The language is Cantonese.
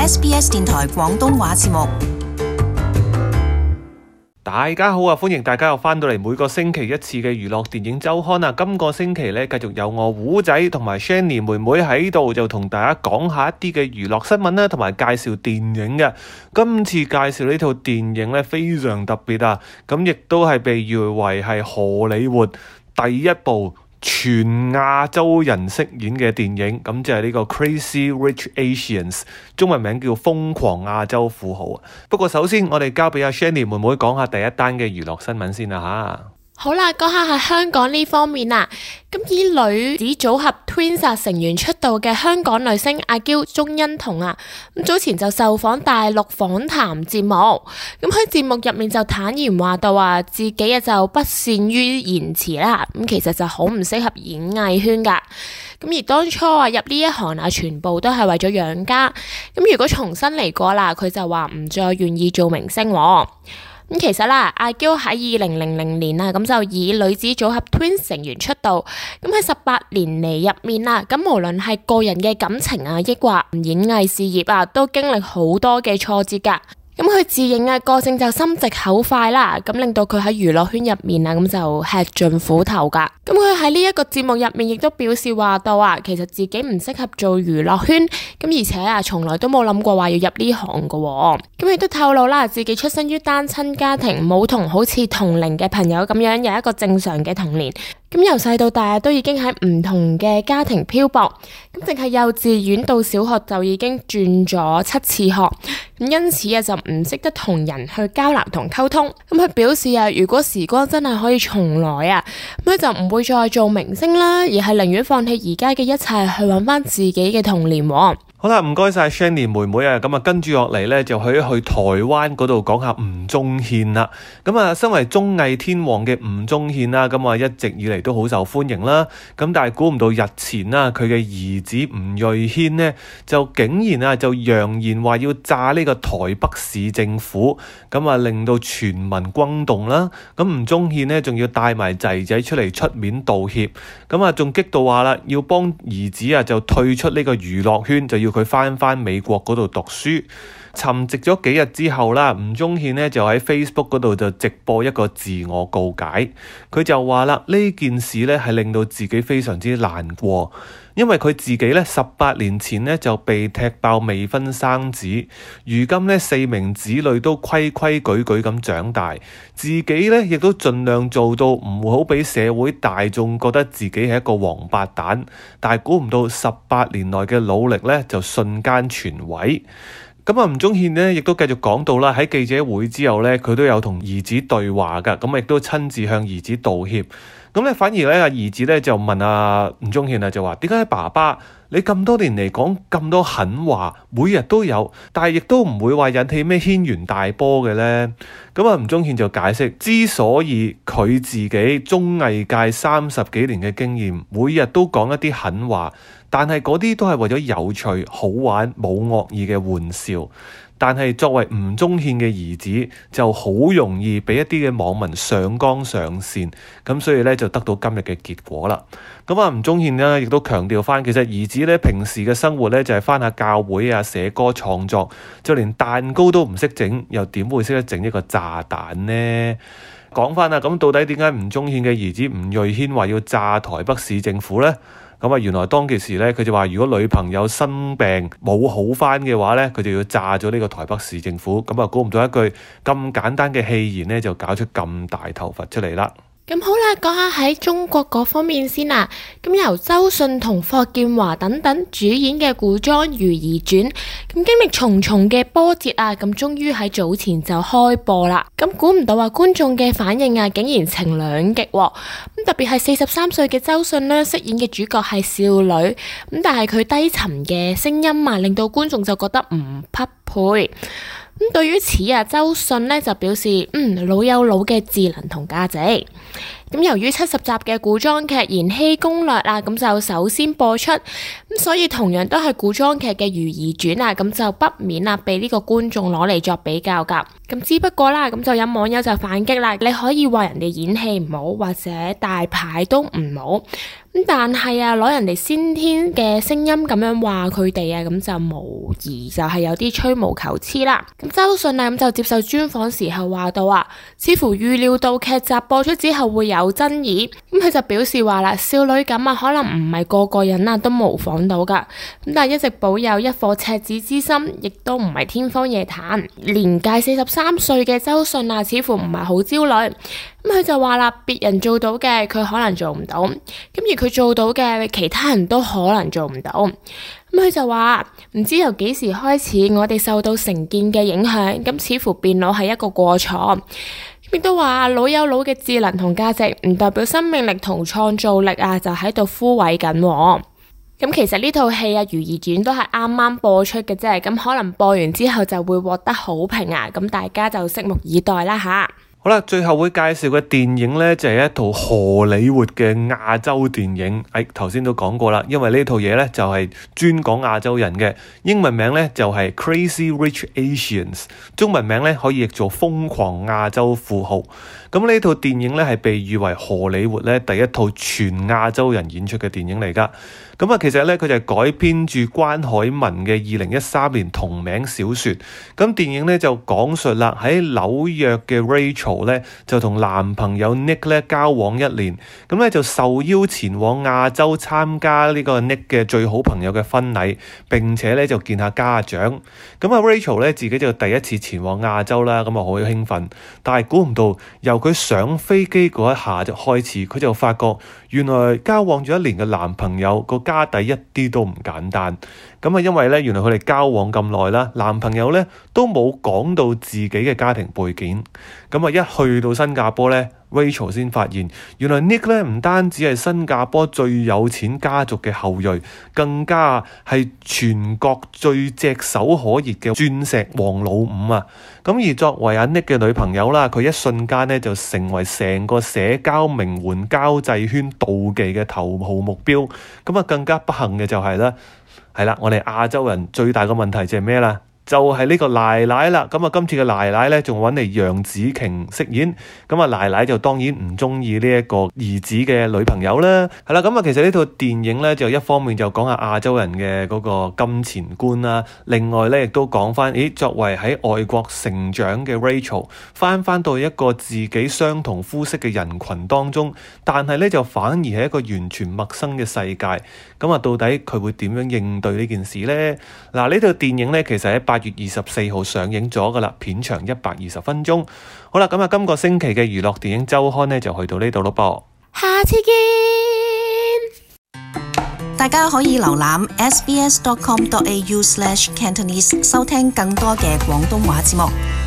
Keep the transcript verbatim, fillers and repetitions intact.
S B S 電台廣東話節目。 大家好啊，歡迎大家又翻到嚟每個星期一次嘅娛樂電影週刊啊。今個星期咧，繼續有我胡仔同埋 Shanny 妹妹喺度，就同大家講下一啲嘅娛樂新聞啦，同埋介紹電影嘅。今次介紹呢套電影咧，非常特別啊，咁亦都係被譽為係荷里活第一部全亞洲人飾演嘅電影，咁就係呢個 Crazy Rich Asians， 中文名叫瘋狂亞洲富豪。不過首先我哋交俾阿 Shanny 妹妹講下第一單嘅娛樂新聞先啦吓。 好啦，講下喺香港呢方面啊，咁以女子組合 Twins 成員出道嘅香港女星阿嬌鍾欣桐啊，咁早前就受訪大陸訪談節目，咁喺節目入面就坦言話到啊，自己啊就不善於言辭啦，咁其實就好唔適合演藝圈噶，咁而當初啊入呢一行啊，全部都係為咗養家，咁如果重新嚟過啦，佢就話唔再願意做明星喎。咁其實啦，阿嬌喺二零零零年啊，咁就以女子組合 Twins 成員出道。咁喺十八年嚟入面啦，咁無論係個人嘅感情啊，抑或演藝事業啊，都經歷好多嘅挫折噶。咁佢自認啊個性就心直口快啦，咁令到佢喺娛樂圈入面啊，咁就吃盡苦頭噶。咁佢喺呢一個節目入面亦都表示話到啊，其實自己唔適合做娛樂圈，咁而且啊從來都冇諗過話要入呢行噶。咁亦都透露啦，自己出身於單親家庭，冇同好似同齡嘅朋友咁樣有一個正常嘅童年。咁由細到大都已經喺唔同嘅家庭漂泊，咁淨係幼稚園到小學就已經轉咗七次學，咁因此啊就唔識得同人去交流同溝通。咁佢表示啊，如果時光真係可以重來啊，咁佢就唔會再做明星啦，而係寧願放棄而家嘅一切去揾翻自己嘅童年。 好啦，唔該晒 Shanny 妹妹啊，咁啊跟住落嚟咧就去去台灣嗰度講下吳宗憲啦。咁啊，身為綜藝天王嘅吳宗憲啦，咁啊一直以嚟都好受歡迎啦。咁但係估唔到日前啦，佢嘅兒子吳瑞軒呢，就竟然啊就揚言話要炸呢個台北市政府，咁啊令到全民轟動啦。咁吳宗憲呢，仲要帶埋仔仔出嚟出面道歉，咁啊仲激到話啦，要幫兒子啊就退出呢個娛樂圈，就要佢翻翻美國嗰度讀書。沉寂咗幾日之後啦，吳宗憲呢就喺 Facebook 嗰度就直播一個自我告解。佢就話啦，呢件事呢係令到自己非常之難過，因為佢自己呢十八年前呢就被踢爆未婚生子，如今呢四名子女都規規矩矩咁長大，自己呢亦都盡量做到唔好俾社會大眾覺得自己係一個王八蛋，但係估唔到十八年來嘅努力呢就瞬間全毀。咁啊，吳宗憲呢亦都繼續講到啦，喺記者會之後呢，佢都有同兒子對話噶，咁亦都親自向兒子道歉。咁咧反而咧，阿兒子咧就問阿吳宗憲啊，就話點解爸爸你咁多年嚟講咁多狠話，每日都有，但係亦都唔會話引起咩軒然大波嘅咧？咁啊，吳宗憲就解釋，之所以佢自己綜藝界三十幾年嘅經驗，每日都講一啲狠話，但係嗰啲都係為咗有趣、好玩、冇惡意嘅玩笑。但係作為吳宗憲嘅兒子，就好容易俾一啲嘅網民上綱上線，咁所以咧就得到今日嘅結果啦。咁啊，吳宗憲呢亦都強調翻，其實兒子咧平時嘅生活咧就係翻下教會啊、寫歌創作，就連蛋糕都唔識整，又點會識得整一個炸彈呢？講翻啊，咁到底點解吳宗憲嘅兒子吳瑞軒話要炸台北市政府呢？咁啊，原來當其時咧，佢就話如果女朋友生病冇好翻嘅話咧，佢就要炸咗呢個台北市政府。咁啊，估唔到一句咁簡單嘅戲言咧，就搞出咁大頭佛出嚟啦。 咁好啦，講下喺中國嗰方面先啊。咁由周迅同霍建華等等主演嘅古裝《如懿傳》，咁經歷重重嘅波折啊，咁終於喺早前就開播啦。咁估唔到啊，觀眾嘅反應啊，竟然呈兩極喎。咁特別係四十三歲嘅周迅呢，飾演嘅主角係少女，咁但係佢低沉嘅聲音啊，令到觀眾就覺得唔匹配。咁對於此啊，周迅呢就表示，嗯，老有老嘅智能同價值。 咁由於七十集嘅古裝劇《延禧攻略》啊，咁就首先播出，咁所以同樣都係古裝劇嘅《如懿傳》啊，咁就不免啊被呢個觀眾攞嚟作比較噶。咁只不過啦，咁就有網友就反擊啦，你可以話人哋演戲唔好，或者大牌都唔好。咁但係啊，攞人哋先天嘅聲音咁樣話佢哋啊，咁就無疑就係有啲吹毛求疵啦。咁周迅啊咁就接受專訪時候話到啊，似乎預料到劇集播出之後會有爭議。咁佢就表示話啦，少女感啊可能唔係個個人啊都模仿到噶。咁但係一直保有一顆赤子之心，亦都唔係天方夜譚。年屆四十三歲嘅周迅啊，似乎唔係好焦慮。咁佢就話啦，別人做到嘅佢可能做唔到，咁而佢做到嘅其他人都可能做唔到。咁佢就話唔知由幾時開始，我哋受到成見嘅影響，咁似乎變老係一個過錯。亦都話老有老嘅智能同價值，唔代表生命力同創造力啊就喺度枯萎緊。咁其實呢套戲啊《如懿傳》都係啱啱播出嘅啫，咁可能播完之後就會獲得好評啊，咁大家就拭目以待啦吓。 好啦，最後會介紹嘅電影呢，就係一套荷里活嘅亞洲電影。誒，頭先都講過啦，因為呢套嘢呢，就係專講亞洲人嘅，英文名呢，就係 Crazy Rich Asians， 中文名呢，可以譯做瘋狂亞洲富豪。咁呢套電影呢，係被譽為荷里活呢第一套全亞洲人演出嘅電影嚟噶。咁啊，其實呢，佢就係改編住關海文嘅二零一三年同名小說。咁電影呢，就講述啦，喺紐約嘅 Rachel 咧就同男朋友 Nick 咧交往一年，咁咧就受邀前往亞洲參加呢個 Nick 嘅最好朋友嘅婚禮，並且咧就見下家長。咁啊 Rachel 咧自己就第一次前往亞洲啦，咁啊好興奮，但係估唔到由佢上飛機嗰一下就開始，佢就發覺原來交往咗一年嘅男朋友個家底一啲都唔簡單。咁啊，因為咧原來佢哋交往咁耐啦，男朋友咧都冇講到自己嘅家庭背景。咁啊，一去到新加坡咧 Rachel 先發現原來 Nick 咧唔單止係新加坡最有錢家族嘅後裔，更加係全國最炙手可熱嘅鑽石王老五啊！咁而作為阿 Nick 嘅女朋友啦，佢一瞬間咧就成為成個社交名媛交際圈妒忌嘅頭號目標。咁啊，更加不幸嘅就係咧，係啦，我哋亞洲人最大嘅問題就係咩啦？就係呢個奶奶啦，咁啊今次嘅奶奶咧仲揾嚟楊紫瓊飾演，咁啊奶奶就當然唔中意呢一個兒子嘅女朋友啦，係啦，咁啊其實呢套電影咧就一方面就講下亞洲人嘅嗰個金錢觀啦，另外咧亦都講翻，咦作為喺外國成長嘅 Rachel 翻翻到一個自己相同膚色嘅人群當中，但係咧就反而係一個完全陌生嘅世界，咁啊到底佢會點樣應對呢件事咧？嗱，呢套電影咧其實喺八月二十四號上映咗噶啦，片長一百二十分鐘。好啦，咁啊，今個星期嘅娛樂電影週刊呢，就去到呢度咯噃。 下次見。 大家可以瀏覽 s b s dot com dot a u slash cantonese 收聽更多嘅廣東話節目。